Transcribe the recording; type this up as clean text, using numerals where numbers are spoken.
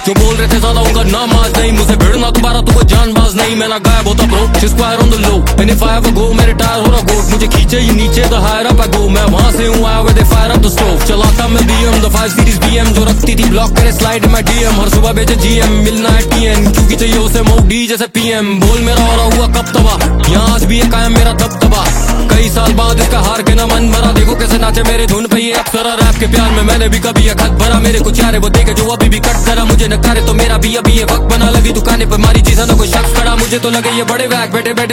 जो बोल रहे थे ज्यादा उनका नाम आज नहीं, मुझे भिड़ना दोबारा तो कोई जानबाज नहीं। मैं ना गायब होता bro, square on the low, and if I ever go मेरे टायर हो रहा गोट, मुझे खींचे ही नीचे तो हायर अप आई गो। मैं वहां से हूँ आया हुए फायर अप द स्टोव, चलाता मैं BM द 5 सीरीज BM, जो रखती थी ब्लॉक करे स्लाइड में DM, हर सुबह बेचे GM, मिलना है TN क्योंकि चाहिए उसे मोडी जैसे PM। बोल मेरा हो रहा हुआ कब तबा, यहाँ आज भी है कायम मेरा दबदबा, कई साल बाद इसका हार के ना मन भरा, देखो कैसे नाचे मेरे धुन पे ये अप्सरा। रैप के प्यार में मैंने भी कभी खत भरा, मेरे कुछ यारे वो देखे जो अभी भी कट करा, मुझे नकारे तो मेरा भी अभी ये वक्त बना, लगी दुकानें पर मारी चीज़ ना कोई शख्स खड़ा, मुझे तो लगे ये बड़े वैक बैठे बैठे